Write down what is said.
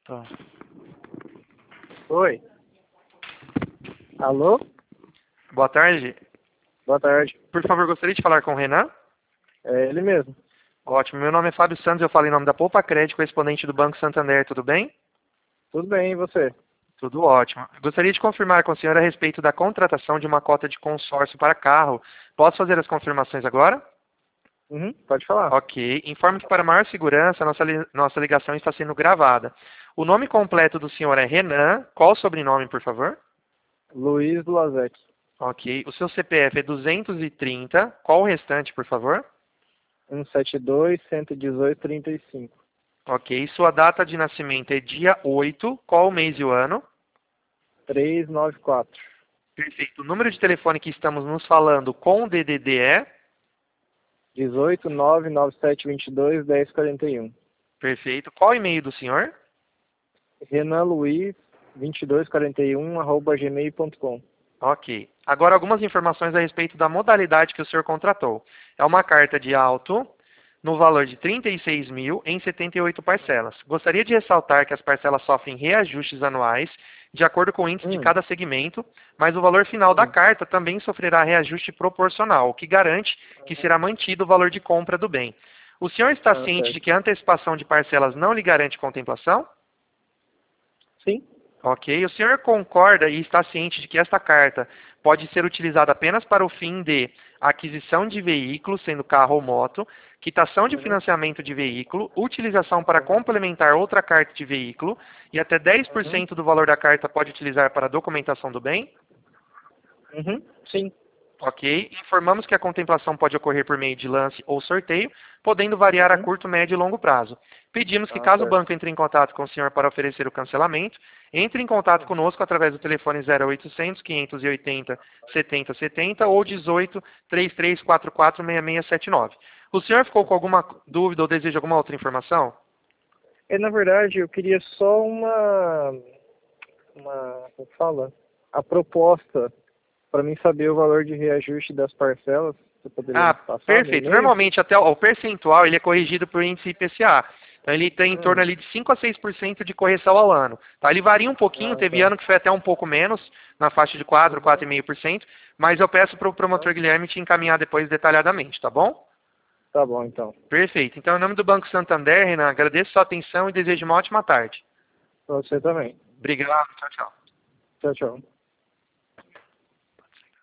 Tá. Oi. Alô? Boa tarde. Boa tarde. Por favor, gostaria de falar com o Renan? É ele mesmo. Ótimo. Meu nome é Fábio Santos, eu falo em nome da Poupa Crédito, correspondente do Banco Santander. Tudo bem? Tudo bem, e você? Tudo ótimo. Gostaria de confirmar com o senhor a respeito da contratação de uma cota de consórcio para carro. Posso fazer as confirmações agora? Uhum, pode falar. Ok. Informo que para maior segurança, nossa ligação está sendo gravada. O nome completo do senhor é Renan. Qual o sobrenome, por favor? Luiz Lazec. Ok. O seu CPF é 230. Qual o restante, por favor? 172-118-35. Ok. Sua data de nascimento é dia 8. Qual o mês e o ano? 394. Perfeito. O número de telefone que estamos nos falando com o DDD é? 18-99722-1041. Perfeito. Qual o e-mail do senhor? Renan Luiz 2241@gmail.com. Ok. Agora algumas informações a respeito da modalidade que o senhor contratou. É uma carta de auto no valor de 36 mil em 78 parcelas. Gostaria de ressaltar que as parcelas sofrem reajustes anuais de acordo com o índice de cada segmento, mas o valor final da carta também sofrerá reajuste proporcional, o que garante que será mantido o valor de compra do bem. O senhor está ciente de Certo. que a antecipação de parcelas não lhe garante contemplação? Sim? Ok. O senhor concorda e está ciente de que esta carta pode ser utilizada apenas para o fim de aquisição de veículo, sendo carro ou moto, quitação de Uhum. financiamento de veículo, utilização para complementar outra carta de veículo e até Uhum. 10% do valor da carta pode utilizar para a documentação do bem? Uhum. Sim. Ok. Informamos que a contemplação pode ocorrer por meio de lance ou sorteio, podendo variar a Uhum. curto, médio e longo prazo. Pedimos que, Ah, caso o certo. banco entre em contato com o senhor para oferecer o cancelamento, entre em contato conosco através do telefone 0800 580 7070 ou 18 3344 6679. O senhor ficou com alguma dúvida ou deseja alguma outra informação? Na verdade, eu queria só como fala? A proposta para mim saber o valor de reajuste das parcelas. Você poderia me Ah, passar no perfeito. e-mail? Normalmente até o percentual ele é corrigido por índice IPCA. Então ele tem em torno ali de 5 a 6% de correção ao ano. Tá? Ele varia um pouquinho, Ah, teve tá. ano que foi até um pouco menos, na faixa de 4, Uhum. 4,5%, mas eu peço para o promotor Guilherme te encaminhar depois detalhadamente, tá bom? Tá bom, então. Perfeito. Então, em nome do Banco Santander, Renan, agradeço sua atenção e desejo uma ótima tarde. Pra você também. Obrigado. Tchau, tchau. Tchau, tchau.